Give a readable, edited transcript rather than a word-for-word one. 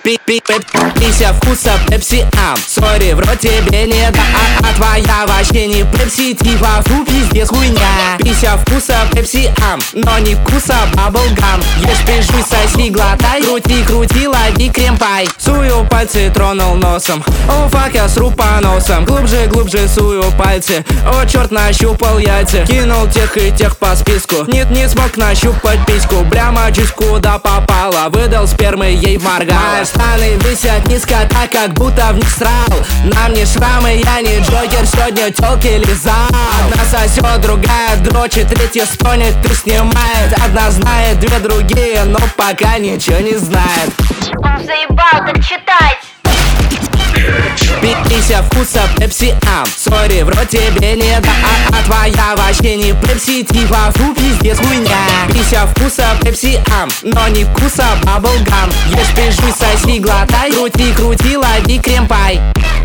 Пися вкуса пепси ам. Сори, в рот тебе не да, а твоя вообще не пепси. Типа фу, пиздец, хуйня. Пися вкуса пепси ам, но не вкуса баблгам. Ешь, пижуй, соси, глотай. Крути, крути, лови крем-пай. Сую пальцы, тронул носом. О, фак, я сру по носам. Глубже, глубже сую пальцы. О, черт, нащупал яйца. Кинул тех и тех по списку. Нет, не смог нащупать письку. Прямо чуть куда попало. Выдал спермы, ей моргала. Штаны висят низко, так как будто в них срал. На мне шрамы, я не Джокер. Сегодня тёлки лизал. Одна сосет, другая дрочит, третья стонет и снимает. Одна знает, две другие, но пока ничего не знает. Он заебал, так читать. Пися вкуса пепси ам. Сори, в рот тебе не да, а твоя вообще не пепси. Типа фу, пиздец, хуйня. Пися вкуса пепси ам, но не вкуса баблгам. Ешь, пижуй, соси, глотай. Крути, крути, лови крем-пай.